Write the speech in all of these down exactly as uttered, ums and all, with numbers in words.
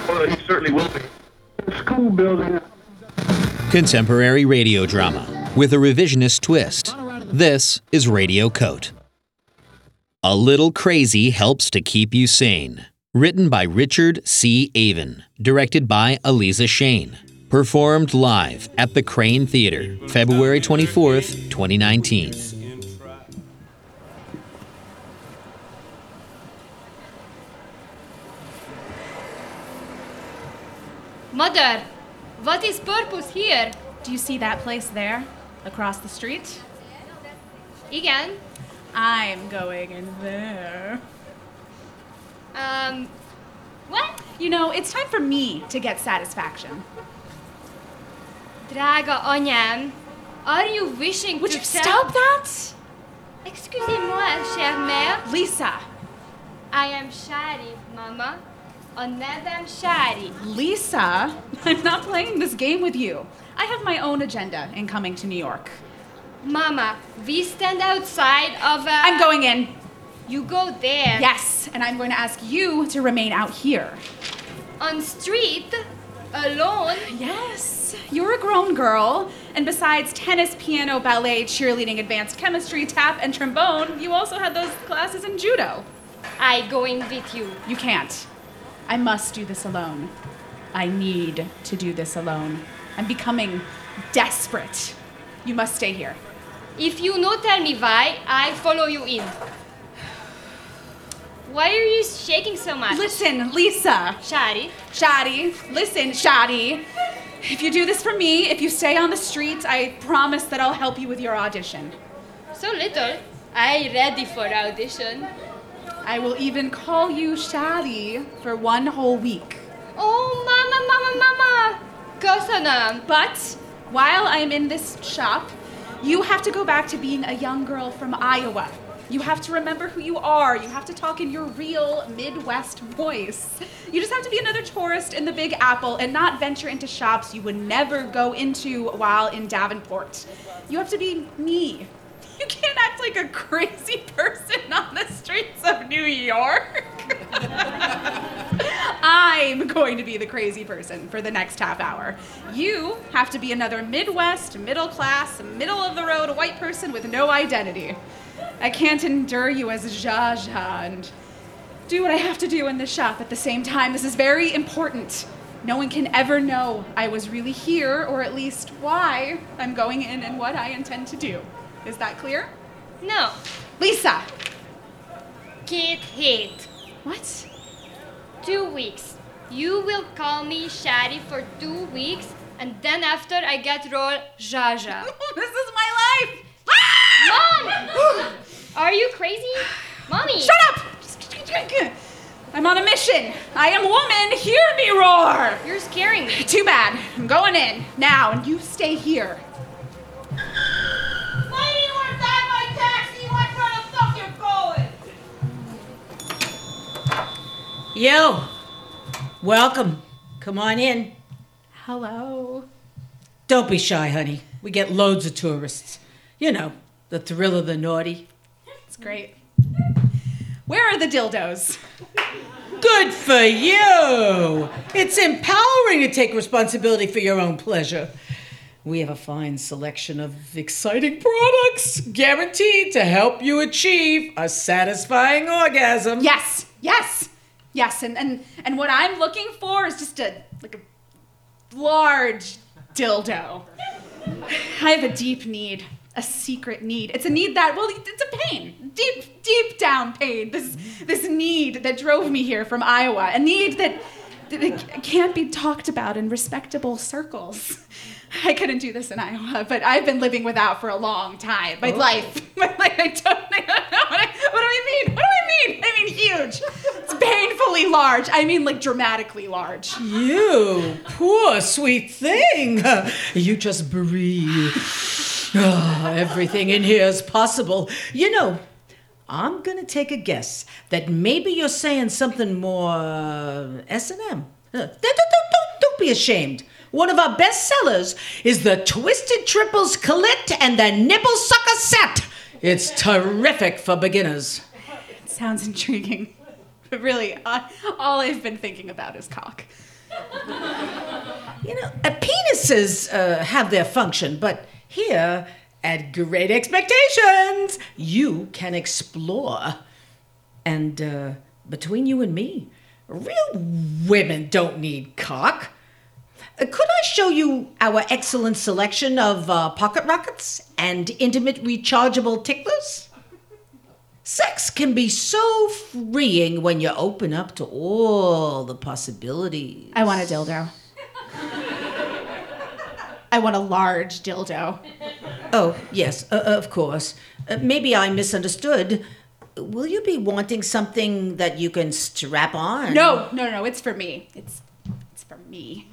Well, he certainly will be. The school building. Contemporary radio drama with a revisionist twist. This is Radio Coat. A Little Crazy Helps to Keep You Sane. Written by Richard C. Avon. Directed by Eliza Shane. Performed live at the Crane Theater, February twenty-fourth, twenty nineteen. Mother, what is purpose here? Do you see that place there, across the street? Igen. I'm going in there. Um, what? You know, it's time for me to get satisfaction. Drága anyám, are you wishing Would to you tell... stop that? Excusez-moi, chère mère. Lisa. I am Shari, Mama. A nevem Shari. Lisa, I'm not playing this game with you. I have my own agenda in coming to New York. Mama, we stand outside of a... I'm going in. You go there. Yes, and I'm going to ask you to remain out here. On street? Alone? Yes, you're a grown girl, and besides tennis, piano, ballet, cheerleading, advanced chemistry, tap, and trombone, you also had those classes in judo. I going with you. You can't. I must do this alone. I need to do this alone. I'm becoming desperate. You must stay here. If you no tell me why, I follow you in. Why are you shaking so much? Listen, Lisa. Shari. Shadi, listen, Shadi. If you do this for me, if you stay on the streets, I promise that I'll help you with your audition. So little. I ready for audition. I will even call you Shadi for one whole week. Oh, mama, mama, mama. Köszönöm. But while I'm in this shop, you have to go back to being a young girl from Iowa. You have to remember who you are. You have to talk in your real Midwest voice. You just have to be another tourist in the Big Apple and not venture into shops you would never go into while in Davenport. You have to be me. You can't act like a crazy person on the streets of New York. I'm going to be the crazy person for the next half hour. You have to be another Midwest, middle class, middle of the road white person with no identity. I can't endure you as Zsa Zsa and do what I have to do in this shop at the same time. This is very important. No one can ever know I was really here, or at least why I'm going in and what I intend to do. Is that clear? No. Lisa! Két hét. What? Two weeks. You will call me Shari for two weeks, and then after I get role Zsa Zsa. This is my life! Mom! Are you crazy? Mommy! Shut up! I'm on a mission. I am woman. Hear me roar. You're scaring me. Too bad. I'm going in now, and you stay here. Lady, where's that my taxi? What where the fuck you going? Yo, welcome. Come on in. Hello. Don't be shy, honey. We get loads of tourists. You know, the thrill of the naughty. It's great. Where are the dildos? Good for you! It's empowering to take responsibility for your own pleasure. We have a fine selection of exciting products, guaranteed to help you achieve a satisfying orgasm. Yes, yes, yes. And and and what I'm looking for is just a like a large dildo. I have a deep need. A secret need. It's a need that, well, it's a pain. Deep, deep down pain. This this need that drove me here from Iowa. A need that, that it can't be talked about in respectable circles. I couldn't do this in Iowa, but I've been living without for a long time. My oh. life. My life, I don't, I don't know. What, I, what do I mean? What do I mean? I mean huge. It's painfully large. I mean like dramatically large. You poor sweet thing. You just breathe. Oh, everything in here is possible. You know, I'm going to take a guess that maybe you're saying something more uh, S and M. Uh, don't, don't, don't, don't be ashamed. One of our best sellers is the Twisted Triples Clit and the Nipple Sucker Set. It's terrific for beginners. It sounds intriguing. But really, uh, all I've been thinking about is cock. You know, uh, penises uh, have their function, but here at Great Expectations, you can explore. And uh, between you and me, real women don't need cock. Uh, could I show you our excellent selection of uh, pocket rockets and intimate rechargeable ticklers? Sex can be so freeing when you open up to all the possibilities. I want a dildo. I want a large dildo. Oh, yes, uh, of course. Uh, maybe I misunderstood. Will you be wanting something that you can strap on? No, no, no, it's for me. It's it's for me.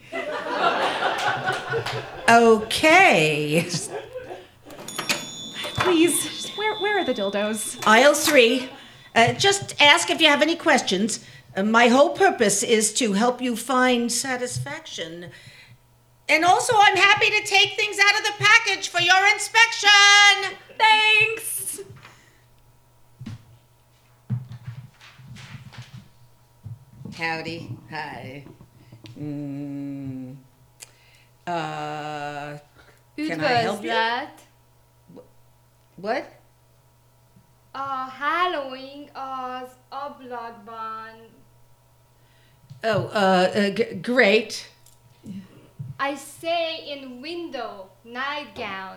Okay. Please, just where where are the dildos? Aisle three. Uh, just ask if you have any questions. Uh, my whole purpose is to help you find satisfaction. And also, I'm happy to take things out of the package for your inspection. Thanks. Howdy. Hi. Mm. Uh, Who Can was I help you? that? what? Uh, Halloween az ablakban. Oh, uh, uh g- great. I say in window, nightgown.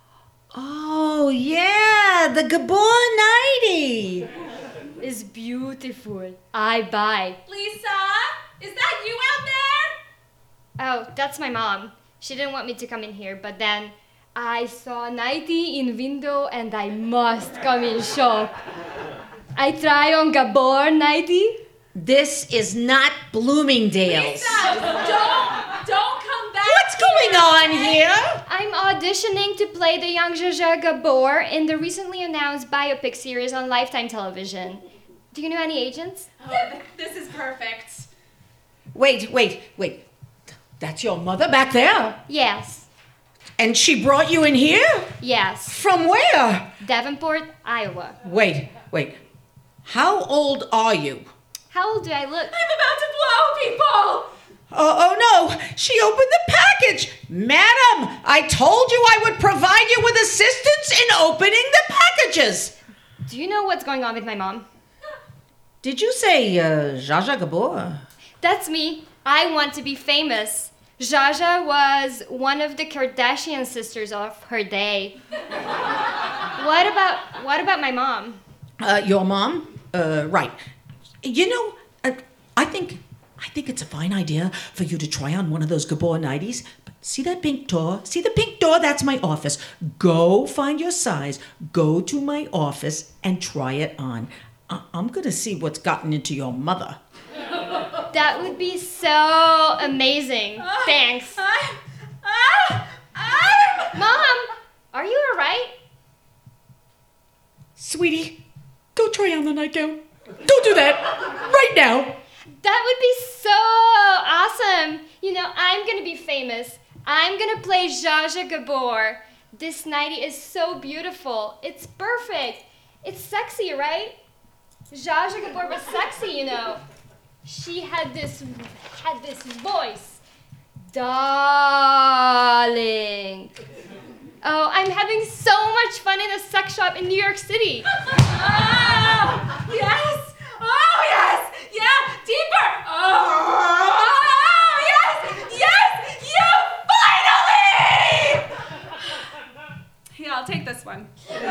Oh, yeah, the Gabor nightie. Is beautiful. I buy. Lisa, is that you out there? Oh, that's my mom. She didn't want me to come in here, but then I saw nighty in window and I must come in shop. I try on Gabor nighty. This is not Bloomingdale's. Lisa, don't, don't come back. What's going on here? I'm auditioning to play the young Zsa Gabor in the recently announced biopic series on Lifetime Television. Do you know any agents? Oh, th- this is perfect. Wait, wait, wait. That's your mother back there? Yes. And she brought you in here? Yes. From where? Davenport, Iowa. Wait, wait. How old are you? How old do I look? I'm about to blow people. Oh, oh no, she opened the package. Madam, I told you I would provide you with assistance in opening the packages. Do you know what's going on with my mom? Did you say uh, Zsa Zsa Gabor? That's me. I want to be famous. Zsa Zsa was one of the Kardashian sisters of her day. What about what about my mom? Uh, your mom? Uh, right. You know, uh, I think I think it's a fine idea for you to try on one of those Gabor nighties. But see that pink door? See the pink door? That's my office. Go find your size. Go to my office and try it on. I- I'm gonna see what's gotten into your mother. That would be so amazing. Thanks. Ah, ah, ah. Mom, are you alright? Sweetie, go try on the nightgown. Don't do that right now. That would be so awesome. You know, I'm gonna be famous. I'm gonna play Zsa Zsa Gabor. This nightie is so beautiful. It's perfect. It's sexy, right? Zsa Zsa Gabor was sexy, you know. She had this had this voice. Darling. Oh, I'm having so much fun in a sex shop in New York City. Ah, yes. Oh, yes. Yeah, deeper. Oh, yes. Yes. You finally. Yeah, I'll take this one.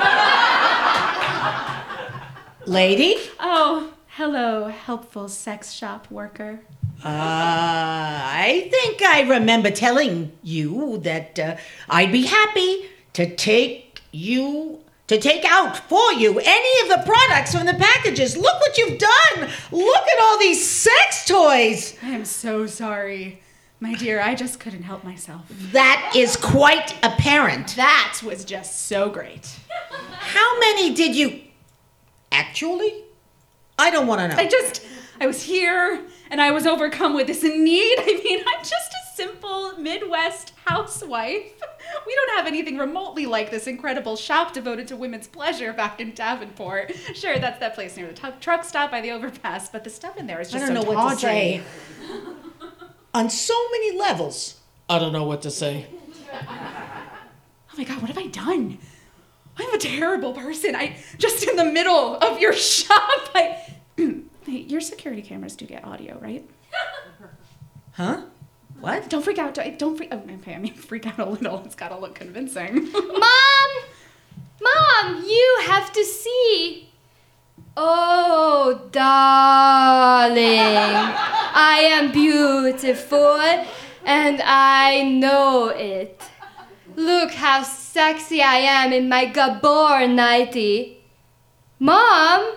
Lady? Oh, hello, helpful sex shop worker. Uh, I think I remember telling you that uh, I'd be happy to take you, to take out for you any of the products from the packages. Look what you've done! Look at all these sex toys! I am so sorry. My dear, I just couldn't help myself. That is quite apparent. That was just so great. How many did you actually? I don't want to know. I just, I was here and I was overcome with this need. I mean, I'm just a simple Midwest housewife. We don't have anything remotely like this incredible shop devoted to women's pleasure back in Davenport. Sure, that's that place near the tu- truck stop by the overpass, but the stuff in there is I just don't so know what to tawdry. say. on so many levels. I don't know what to say. Oh my God, what have I done? I'm a terrible person. I just in the middle of your shop. I, hey, your security cameras do get audio, right? Huh? What? Don't freak out. Don't, don't freak. Oh, okay, I mean, freak out a little. It's gotta look convincing. Mom! Mom, you have to see. Oh, darling, I am beautiful and I know it. Look how sexy I am in my Gabor nightie. Mom?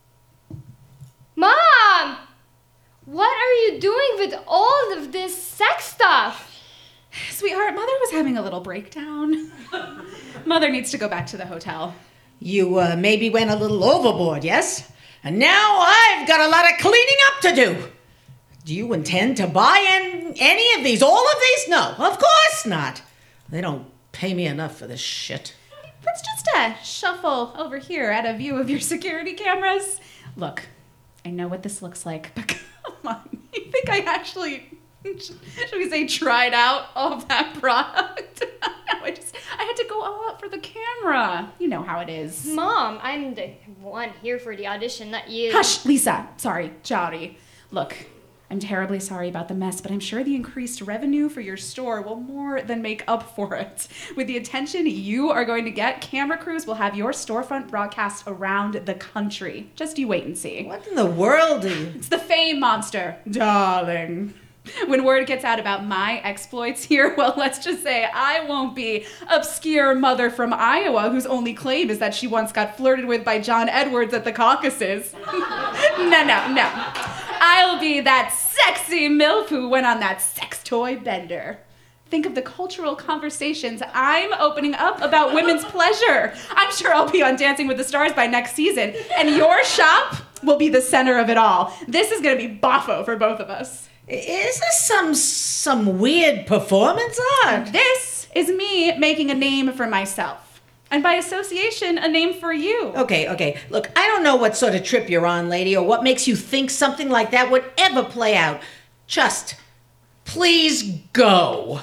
Mom! What are you doing with all of this sex stuff? Sweetheart, Mother was having a little breakdown. Mother needs to go back to the hotel. You uh, maybe went a little overboard, yes? And now I've got a lot of cleaning up to do. Do you intend to buy an, any of these? All of these? No, of course not. They don't pay me enough for this shit. Let's just uh, shuffle over here out of view of your security cameras. Look, I know what this looks like, but come on. You think I actually, should we say, tried out all of that product? I just, I had to go all out for the camera. You know how it is. Mom, I'm the one here for the audition, not you. Hush, Lisa. Sorry, Jowdy. Look, I'm terribly sorry about the mess, but I'm sure the increased revenue for your store will more than make up for it. With the attention you are going to get, camera crews will have your storefront broadcast around the country. Just you wait and see. What in the world are you... It's the fame monster, darling. When word gets out about my exploits here, well, let's just say I won't be obscure mother from Iowa whose only claim is that she once got flirted with by John Edwards at the Caucasus. no, no, no. I'll be that sexy MILF who went on that sex toy bender. Think of the cultural conversations I'm opening up about women's pleasure. I'm sure I'll be on Dancing with the Stars by next season, and your shop will be the center of it all. This is going to be boffo for both of us. Is this some some weird performance art? This is me making a name for myself. And by association, a name for you. Okay, okay. Look, I don't know what sort of trip you're on, lady, or what makes you think something like that would ever play out. Just, please go.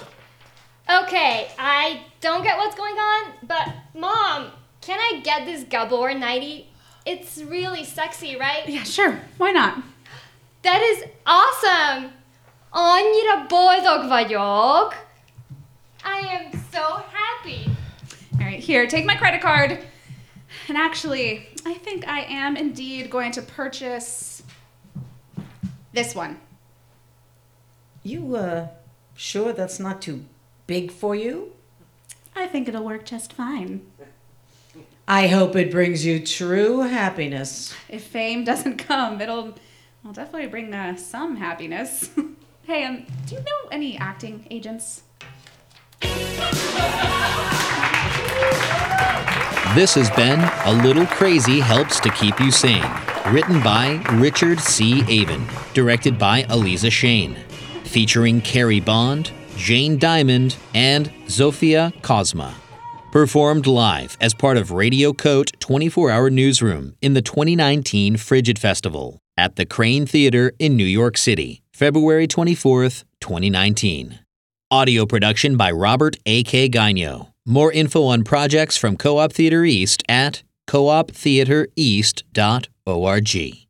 Okay, I don't get what's going on, but Mom, can I get this Gabor nightie? It's really sexy, right? Yeah, sure. Why not? That is awesome! Annyira boldog vagyok. I am so happy. All right, here, take my credit card. And actually, I think I am indeed going to purchase this one. You, uh, sure that's not too big for you? I think it'll work just fine. I hope it brings you true happiness. If fame doesn't come, it'll, it'll definitely bring uh, some happiness. Hey, um, do you know any acting agents? This has been A Little Crazy Helps to Keep You Sane, written by Richard C. Avon, directed by Eliza Shane, featuring Carrie Bond, Jane Diamond, and Zofia Kozma. Performed live as part of Radio Coat twenty-four hour Newsroom in the twenty nineteen Frigid Festival at the Crane Theater in New York City, February twenty-fourth, twenty nineteen. Audio production by Robert A K Gagno. More info on projects from Co-op Theater East at co op theater east dot org.